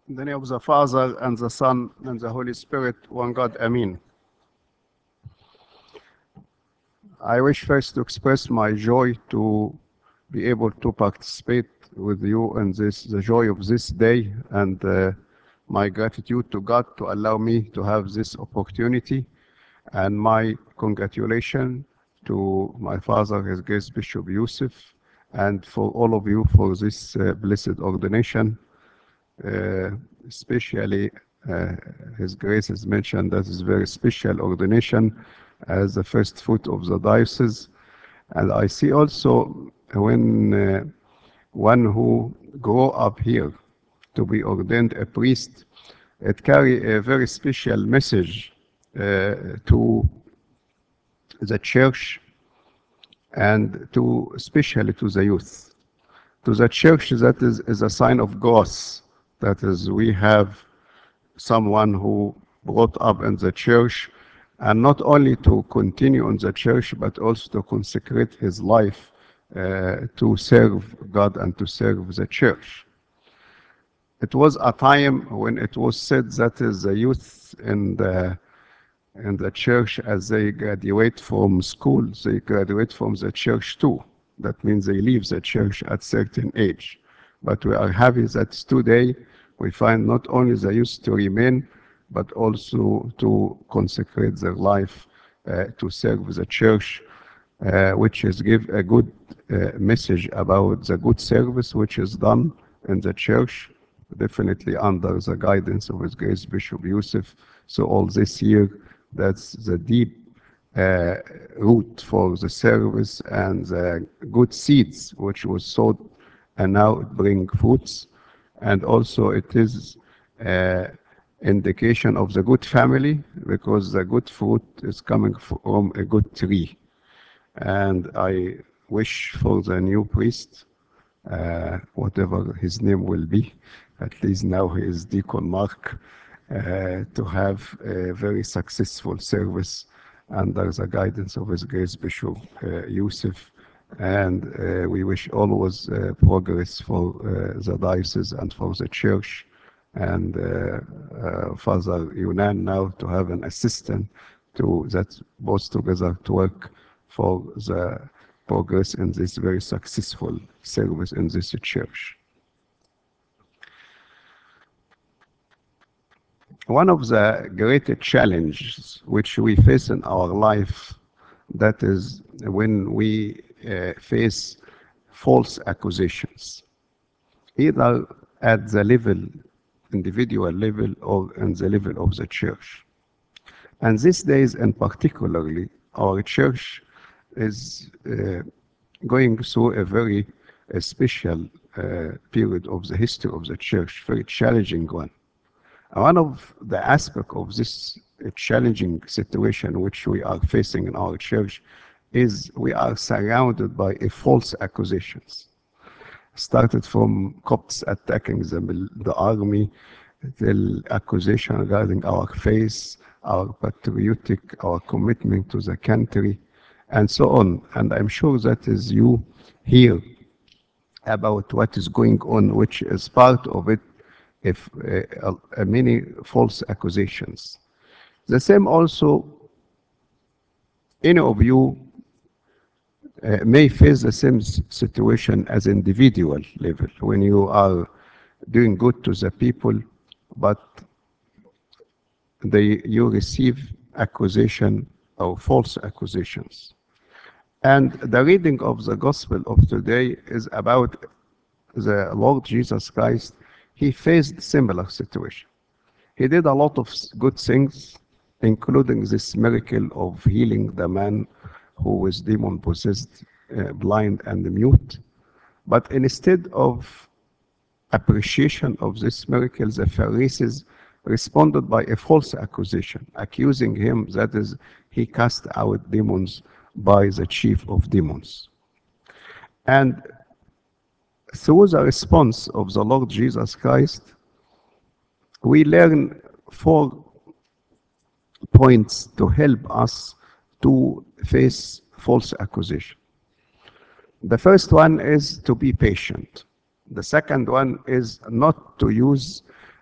In the name of the Father, and the Son, and the Holy Spirit, one God, Amen. I wish first to express my joy to be able to participate with you in the joy of this day, and my gratitude to God to allow me to have this opportunity, and my congratulations to my father, His Grace Bishop Yusuf, and for all of you for this blessed ordination. Uh, Especially, uh, His Grace has mentioned that is very special ordination as the first fruit of the diocese. And I see also when one who grow up here to be ordained a priest, it carry a very special message to the church and to especially to the youth. To the church, that is a sign of growth. That is, we have someone who brought up in the church, and not only to continue in the church, but also to consecrate his life to serve God and to serve the church. It was a time when it was said that is the youth in the church, as they graduate from school, they graduate from the church too. That means they leave the church at certain age. But we are happy that today we find not only the youth to remain, but also to consecrate their life to serve the church, which is give a good message about the good service which is done in the church, definitely under the guidance of His Grace Bishop Yusuf. So all this year, that's the deep uh, root for the service and the good seeds which was sowed, and now it bring fruits. And also it is indication of the good family, because the good fruit is coming from a good tree. And I wish for the new priest, whatever his name will be, at least now he is Deacon Mark, to have a very successful service under the guidance of His Grace Bishop Yusuf. And we wish always progress for the diocese and for the church. And Father Yunan now to have an assistant to that both together to work for the progress in this very successful service in this church. One of the greatest challenges which we face in our life, that is when we face false accusations, either at the level, individual level, or in the level of the church. And these days, and particularly, our church is going through a very special period of the history of the church, very challenging one. One of the aspects of this challenging situation which we are facing in our church is we are surrounded by false accusations. Started from Copts attacking the army, the accusation regarding our faith, our patriotic, our commitment to the country, and so on. And I'm sure that is you here about what is going on, which is part of it, if many false accusations. The same also, any of you may face the same situation as individual level when you are doing good to the people, but you receive accusation or false accusations. And the reading of the gospel of today is about the Lord Jesus Christ. He faced similar situation. He did a lot of good things, including this miracle of healing the man who was demon possessed, blind and mute. But instead of appreciation of this miracle, the Pharisees responded by a false accusation, accusing him that is, he cast out demons by the chief of demons. And through the response of the Lord Jesus Christ, we learn four points to help us to face false accusation. The first one is to be patient. The second one is not to use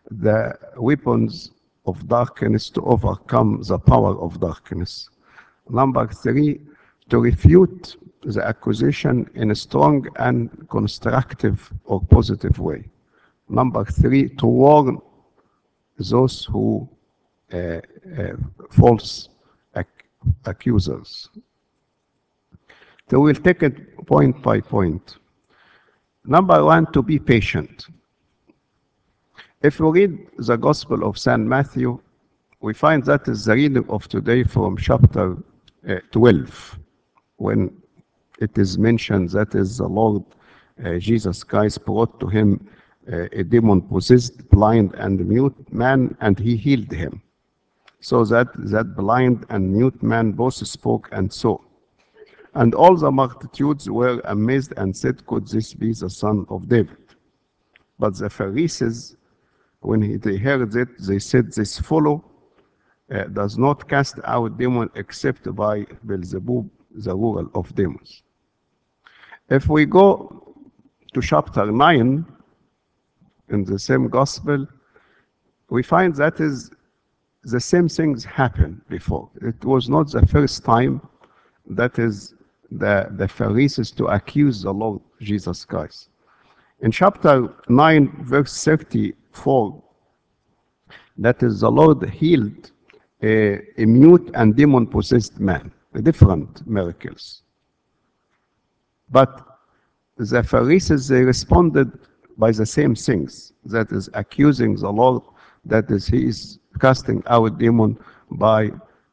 the weapons of darkness to overcome the power of darkness. Number three, to refute the accusation in a strong and constructive or positive way. Number three, to warn those who uh, false accusers. So we'll take it point by point. Number one, to be patient. If we read the Gospel of St. Matthew, we find that is the reading of today from chapter 12, when it is mentioned that is the Lord Jesus Christ brought to him a demon-possessed, blind and mute man, and he healed him. So that blind and mute man both spoke and saw. And all the multitudes were amazed and said, could this be the son of David? But the Pharisees, when they heard it, they said, this fellow does not cast out demons except by Beelzebub, the ruler of demons. If we go to chapter 9 in the same gospel, we find that is the same things happened before. It was not the first time that is the Pharisees to accuse the Lord Jesus Christ. In chapter 9, verse 34, that is the Lord healed a mute and demon-possessed man, different miracles. But the Pharisees, they responded by the same things, that is accusing the Lord, that is he is casting out demon by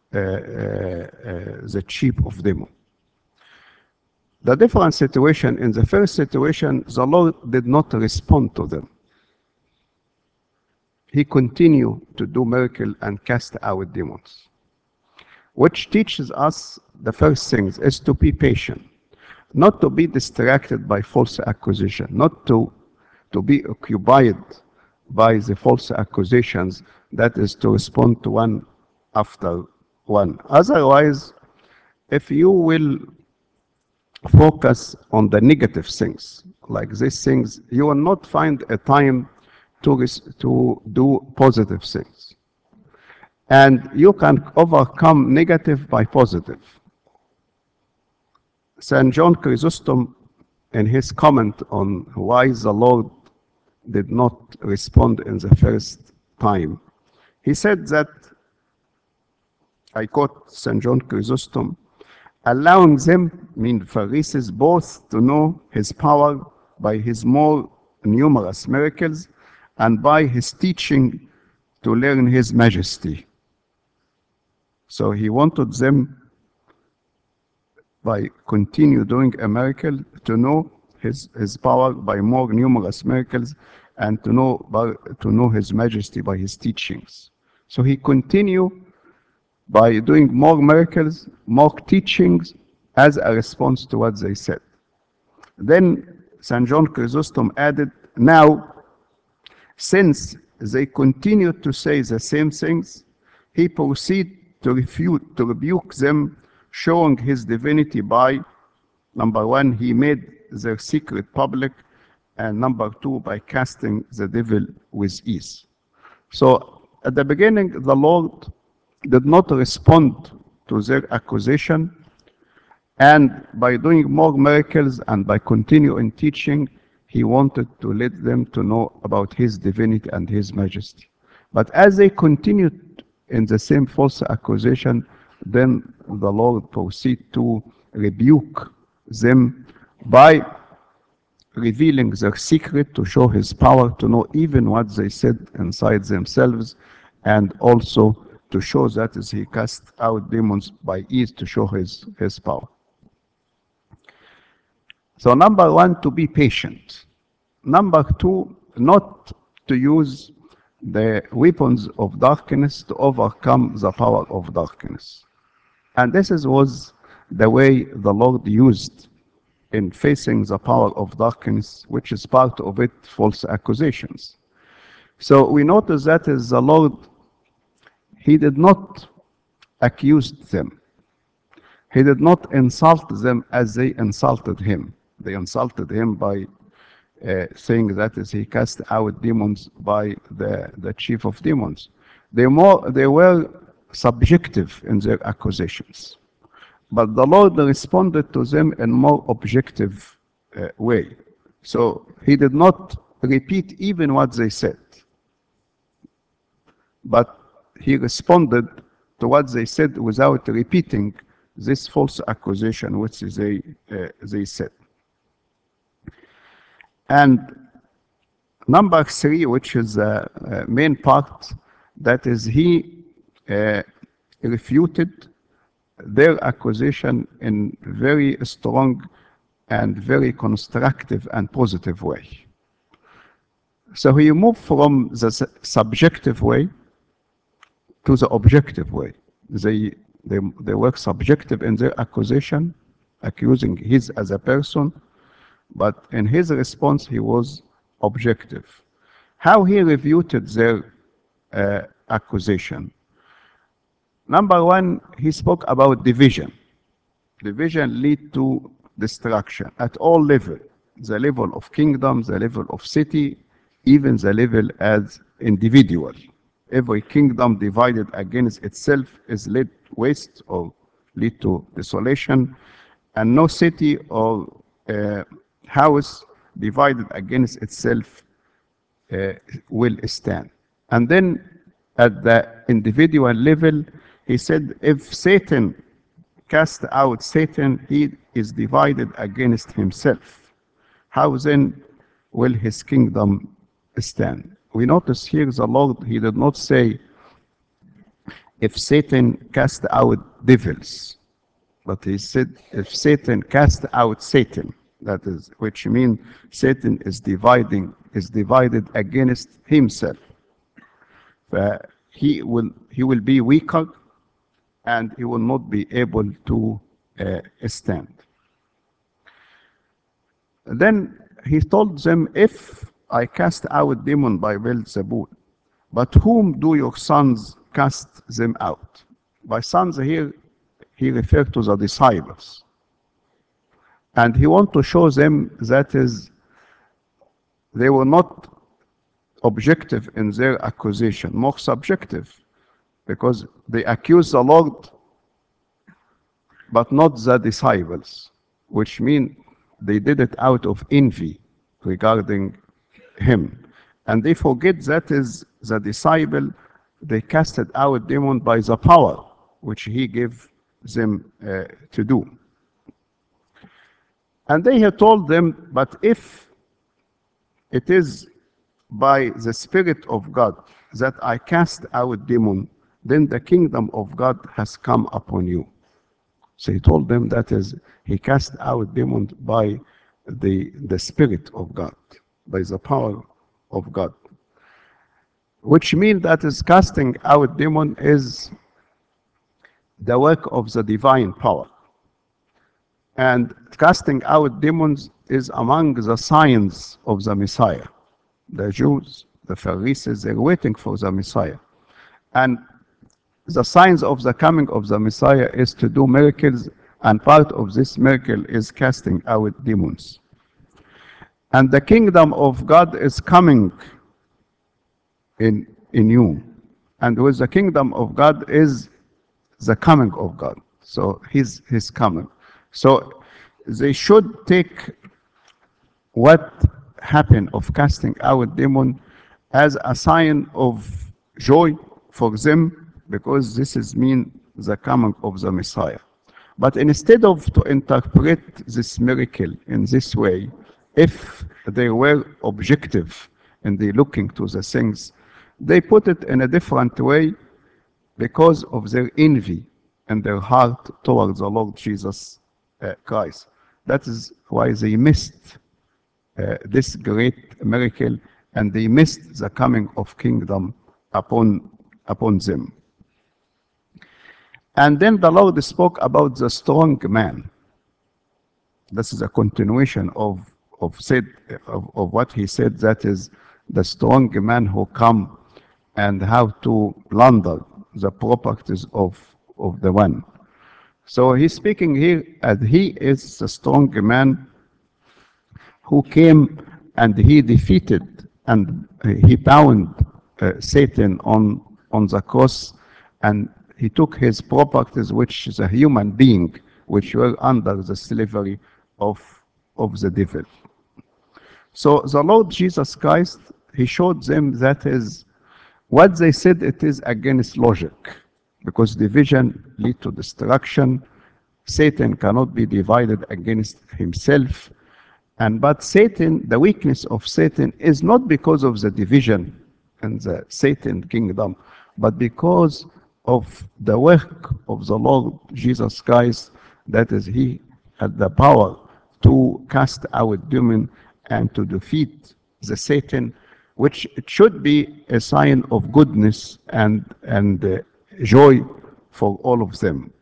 the chief of demon. The different situation, in the first situation, the Lord did not respond to them. He continued to do miracle and cast out demons, which teaches us the first thing is to be patient, not to be distracted by false accusation, not to be occupied by the false accusations, that is to respond to one after one. Otherwise, if you will focus on the negative things, like these things, you will not find a time to do positive things. And you can overcome negative by positive. St. John Chrysostom, in his comment on why the Lord did not respond in the first time, he said that, I quote St. John Chrysostom, allowing them, mean Pharisees, both to know his power by his more numerous miracles and by his teaching to learn his majesty. So he wanted them, by continue doing a miracle, to know his power by more numerous miracles and to know his majesty by his teachings. So he continued by doing more miracles, more teachings, as a response to what they said. Then St. John Chrysostom added, now, since they continued to say the same things, he proceeded to rebuke them, showing his divinity by, number one, he made their secret public, and number two, by casting the devil with ease. So at the beginning, the Lord did not respond to their accusation, and by doing more miracles and by continuing teaching, he wanted to let them to know about his divinity and his majesty. But as they continued in the same false accusation, then the Lord proceeded to rebuke them by revealing their secret, to show his power, to know even what they said inside themselves, and also to show that as he cast out demons by ease, to show his power. So number one, to be patient. Number two, not to use the weapons of darkness to overcome the power of darkness. And this was the way the Lord used in facing the power of darkness, which is part of it, false accusations. So we notice that is the Lord, he did not accuse them. He did not insult them as they insulted him. They insulted him by thing, that is, he cast out demons by the chief of demons. They were subjective in their accusations. But the Lord responded to them in more objective way. So he did not repeat even what they said, but he responded to what they said without repeating this false accusation which they said. And number 3, which is the main part, that is, he refuted their accusation in very strong and very constructive and positive way. So he moved from the subjective way to the objective way. They were subjective in their accusation, accusing his as a person, but in his response he was objective. How he refuted their accusation? Number 1, he spoke about division. Division lead to destruction at all levels. The level of kingdom, the level of city, even the level as individual. Every kingdom divided against itself is lead waste or lead to desolation, and no city or house divided against itself will stand. And then at the individual level, he said, if Satan cast out Satan, he is divided against himself. How then will his kingdom stand? We notice here the Lord, he did not say, if Satan cast out devils, but he said, if Satan cast out Satan, that is, which means Satan is divided against himself. He will be weaker, and he will not be able to stand. Then he told them, if I cast out demon by Beelzebul, but whom do your sons cast them out? By sons here, he referred to the disciples. And he wants to show them that is, they were not objective in their accusation, more subjective, because they accused the Lord, but not the disciples, which means they did it out of envy regarding him. And they forget that is the disciple, they casted out demon by the power which he gave them to do. And they had told them, but if it is by the Spirit of God that I cast out demon, then the kingdom of God has come upon you. So he told them that is, he cast out demons by the Spirit of God, by the power of God. Which means that is, casting out demon is the work of the divine power. And casting out demons is among the signs of the Messiah. The Jews, the Pharisees, they're waiting for the Messiah. And the signs of the coming of the Messiah is to do miracles, and part of this miracle is casting out demons. And the kingdom of God is coming in you. And with the kingdom of God is the coming of God. So his coming. So they should take what happened of casting out demon as a sign of joy for them, because this is mean the coming of the Messiah. But instead of to interpret this miracle in this way, if they were objective and they looking to the things, they put it in a different way because of their envy and their heart towards the Lord Jesus Christ. That is why they missed this great miracle, and they missed the coming of kingdom upon them. And then the Lord spoke about the strong man. This is a continuation of what he said, that is, the strong man who come and how to plunder the properties of the one. So he's speaking here as he is the strong man who came and he defeated and he bound Satan on the cross, and he took his properties, which is a human being, which were under the slavery of the devil. So the Lord Jesus Christ, he showed them that is what they said, it is against logic, because division lead to destruction. Satan cannot be divided against himself. And but Satan, the weakness of Satan is not because of the division in the Satan kingdom, but because of the work of the Lord Jesus Christ, that is, he had the power to cast out demons and to defeat the Satan, which it should be a sign of goodness and joy for all of them.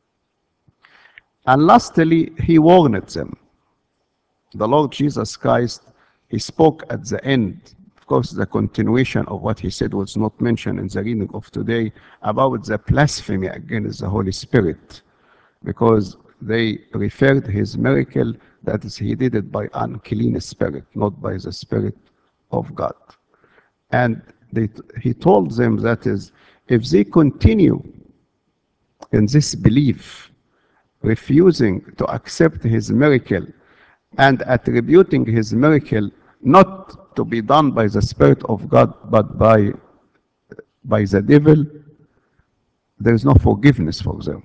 And lastly, he warned them. The Lord Jesus Christ, he spoke at the end. Of course, the continuation of what he said was not mentioned in the reading of today about the blasphemy against the Holy Spirit, because they referred his miracle, that is, he did it by unclean spirit, not by the Spirit of God. And he told them that is, if they continue in this belief, refusing to accept his miracle and attributing his miracle not to be done by the Spirit of God, but by the devil, there is no forgiveness for them.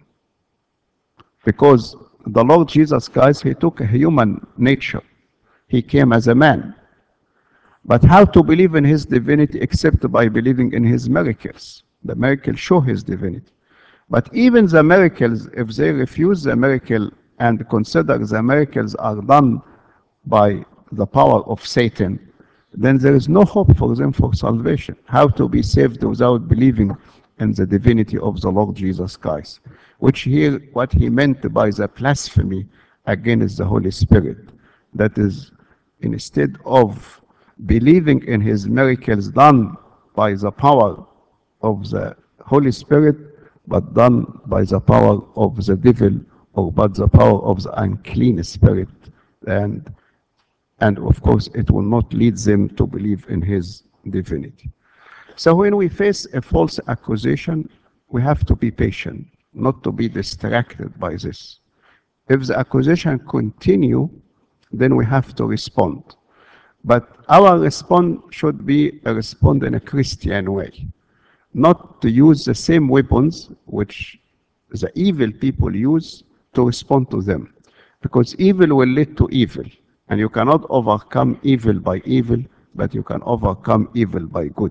Because the Lord Jesus Christ, he took a human nature. He came as a man. But how to believe in his divinity except by believing in his miracles? The miracles show his divinity. But even the miracles, if they refuse the miracle and consider the miracles are done by the power of Satan, then there is no hope for them for salvation. How to be saved without believing in the divinity of the Lord Jesus Christ? Which here, what he meant by the blasphemy against the Holy Spirit. That is, instead of believing in his miracles done by the power of the Holy Spirit, but done by the power of the devil, or by the power of the unclean spirit. And of course, it will not lead them to believe in his divinity. So when we face a false accusation, we have to be patient, not to be distracted by this. If the accusation continue, then we have to respond. But our response should be a response in a Christian way, not to use the same weapons which the evil people use to respond to them. Because evil will lead to evil, and you cannot overcome evil by evil, but you can overcome evil by good.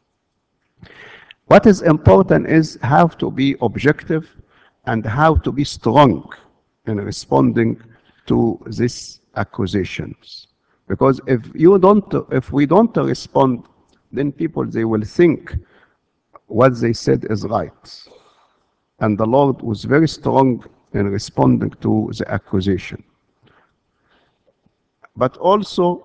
What is important is how to be objective and how to be strong in responding to these accusations. Because if we don't respond, then people, they will think what they said is right. And the Lord was very strong in responding to the accusation. But also,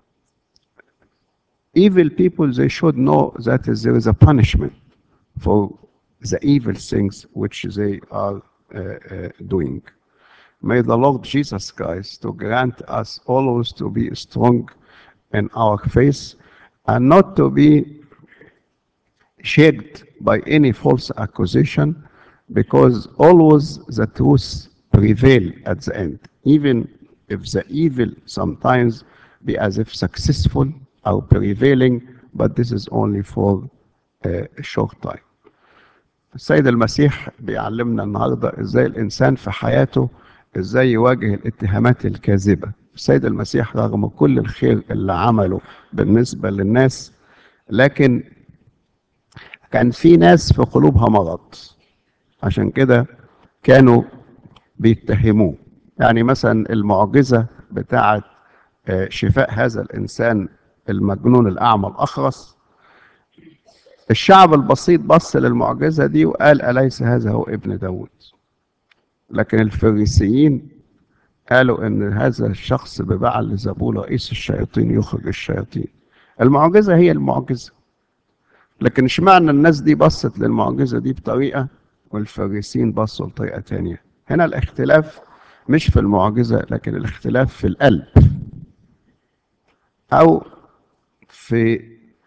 evil people, they should know that there is a punishment for the evil things which they are doing. May the Lord Jesus Christ to grant us always to be strong in our faith and not to be shaped by any false accusation, because always the truth prevail at the end, even if the evil sometimes be as if successful or prevailing, but this is only for a short time. السيد المسيح بيعلمنا النهارده ازاي الانسان في حياته ازاي يواجه الاتهامات الكاذبه. السيد المسيح رغم كل الخير اللي عمله بالنسبه للناس، لكن كان في ناس في قلوبها مرض، عشان كده كانوا بيتهموه. يعني مثلا المعجزه بتاعه شفاء هذا الانسان المجنون الاعمى الاخرس، الشعب البسيط بص للمعجزة دي وقال أليس هذا هو ابن داود؟ لكن الفريسيين قالوا إن هذا الشخص ببعل زبول رئيس الشياطين يخرج الشياطين. المعجزة هي المعجزة، لكن اشمعنى الناس دي بصت للمعجزة دي بطريقة والفريسيين بصوا بطريقة تانية؟ هنا الاختلاف مش في المعجزة، لكن الاختلاف في القلب. او في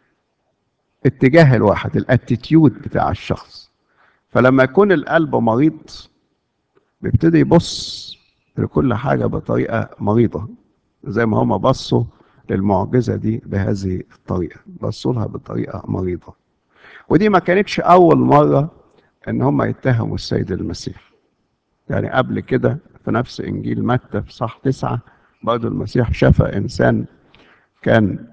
اتجاه الواحد، الاتيتيود بتاع الشخص. فلما يكون القلب مريض بيبتدي يبص لكل حاجة بطريقة مريضة، زي ما هما بصوا للمعجزة دي بهذه الطريقة، بصوا لها بطريقة مريضة. ودي ما كانتش أول مرة إن هما يتهموا السيد المسيح. يعني قبل كده في نفس إنجيل متى في صح 9 برضه المسيح شفى إنسان كان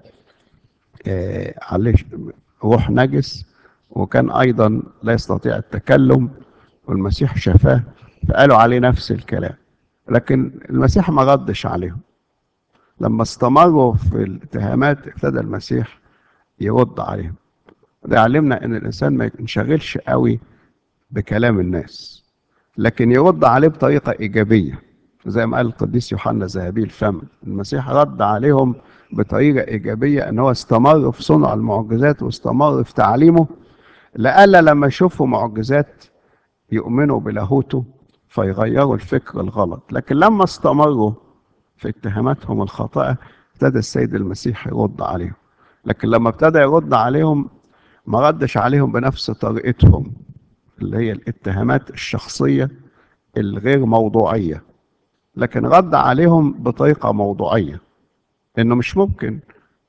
عليه روح نجس، وكان أيضا لا يستطيع التكلم، والمسيح شفاه، فقالوا عليه نفس الكلام. لكن المسيح ما ردش عليهم. لما استمروا في الاتهامات ابتدى المسيح يرد عليهم. ده يعلمنا ان الانسان ما ينشغلش قوي بكلام الناس، لكن يرد عليه بطريقه ايجابيه. زي ما قال القديس يوحنا ذهبي الفم، المسيح رد عليهم بطريقه ايجابيه، ان هو استمر في صنع المعجزات واستمر في تعليمه، لئلا لما يشوفوا معجزات يؤمنوا بلاهوته فيغيروا الفكر الغلط. لكن لما استمروا في اتهاماتهم الخاطئة ابتدى السيد المسيح يرد عليهم. لكن لما ابتدى يرد عليهم ما ردش عليهم بنفس طريقتهم، اللي هي الاتهامات الشخصية الغير موضوعية، لكن رد عليهم بطريقة موضوعية. انه مش ممكن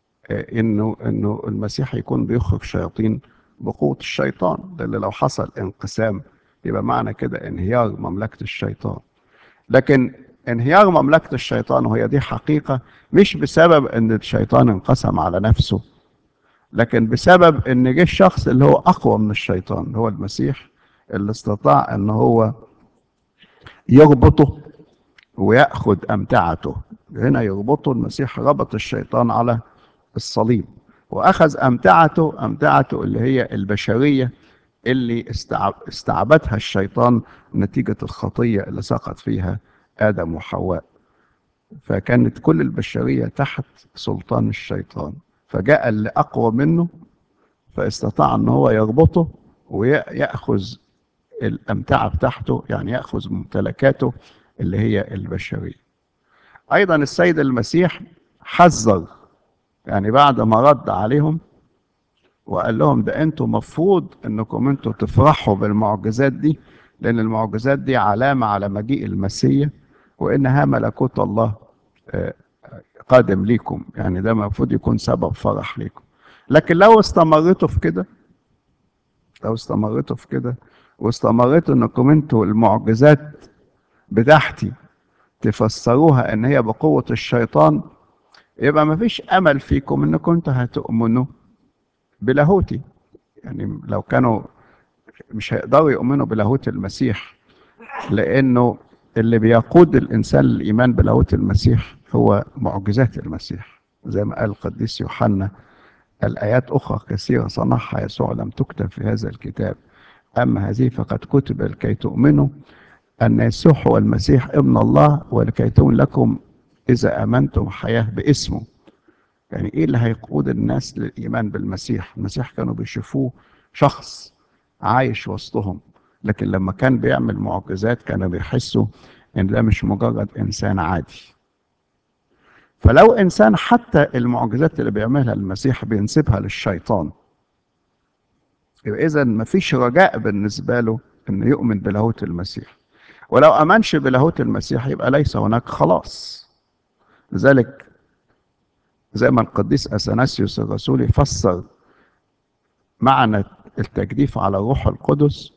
انه المسيح يكون بيخرج شياطين بقوة الشيطان، لان لو حصل انقسام يبقى معنى كده انهيار مملكة الشيطان. لكن انهيار مملكة الشيطان، وهي دي حقيقة، مش بسبب ان الشيطان انقسم على نفسه، لكن بسبب ان جه الشخص اللي هو اقوى من الشيطان، هو المسيح، اللي استطاع ان هو يربطه ويأخذ أمتعته. هنا يربطه، المسيح ربط الشيطان على الصليب وأخذ أمتعته اللي هي البشرية، اللي استعبدها الشيطان نتيجة الخطية اللي سقط فيها آدم وحواء. فكانت كل البشرية تحت سلطان الشيطان، فجاء اللي أقوى منه فاستطاع أن هو يربطه ويأخذ الأمتعة بتاعته، يعني يأخذ ممتلكاته اللي هي البشرية. أيضا السيد المسيح حذر، يعني بعد ما رد عليهم وقال لهم ده انتوا مفروض انكم انتوا تفرحوا بالمعجزات دي، لان المعجزات دي علامة على مجيء المسيح، وانها ملكوت الله قادم ليكم، يعني ده المفروض يكون سبب فرح ليكم. لكن لو استمرتوا في كده واستمرتوا انكم انتوا المعجزات بتاعتي تفسروها ان هي بقوة الشيطان، يبقى مفيش امل فيكم انكم انتوا هتؤمنوا بلاهوتي. يعني لو كانوا مش هيقدروا يؤمنوا بلاهوت المسيح، لانه اللي بيقود الانسان للايمان بلاهوت المسيح هو معجزات المسيح. زي ما قال القديس يوحنا، الايات اخرى كثيره صنعها يسوع لم تكتب في هذا الكتاب، اما هذه فقد كتب لكي تؤمنوا ان يسوع هو المسيح ابن الله، ولكي تكون لكم اذا امنتم حياه باسمه. يعني ايه اللي هيقود الناس للايمان بالمسيح؟ المسيح كانوا بيشوفوه شخص عايش وسطهم، لكن لما كان بيعمل معجزات كانوا بيحسوا ان ده مش مجرد انسان عادي. فلو انسان حتى المعجزات اللي بيعملها المسيح بينسبها للشيطان، يبقى اذا مفيش رجاء بالنسبه له انه يؤمن بلاهوت المسيح. ولو امنش بلاهوت المسيح يبقى ليس هناك خلاص. لذلك زي ما القديس اثناسيوس الرسولي فسر معنى التجديف على الروح القدس،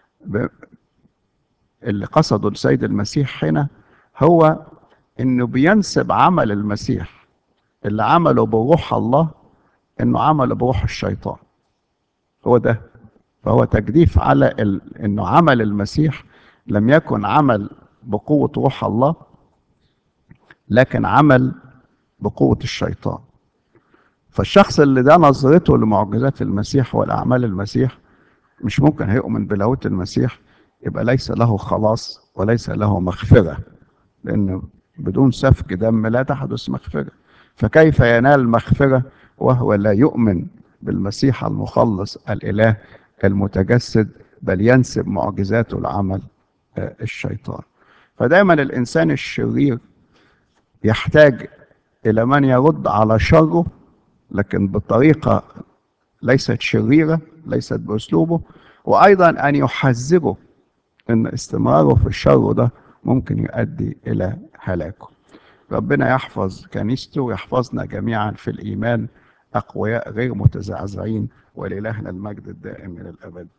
اللي قصده السيد المسيح هنا هو انه بينسب عمل المسيح اللي عمله بروح الله انه عمله بروح الشيطان. هو ده. فهو تجديف على انه عمل المسيح لم يكن عمل بقوة روح الله، لكن عمل بقوة الشيطان. فالشخص اللي ده نظرته لمعجزات المسيح والأعمال المسيح مش ممكن هيؤمن بلاهوت المسيح، يبقى ليس له خلاص وليس له مغفرة، لأن بدون سفك دم لا تحدث مغفرة. فكيف ينال مغفرة وهو لا يؤمن بالمسيح المخلص الإله المتجسد، بل ينسب معجزاته لعمل الشيطان. فدايما الإنسان الشرير يحتاج إلى من يرد على شره، لكن بطريقة ليست شريرة، ليست بأسلوبه، وأيضا أن يحذره أن استمراره في الشر ده ممكن يؤدي إلى هلاكه. ربنا يحفظ كنيسته ويحفظنا جميعا في الإيمان أقوياء غير متزعزعين، ولإلهنا المجد الدائم إلى الأبد.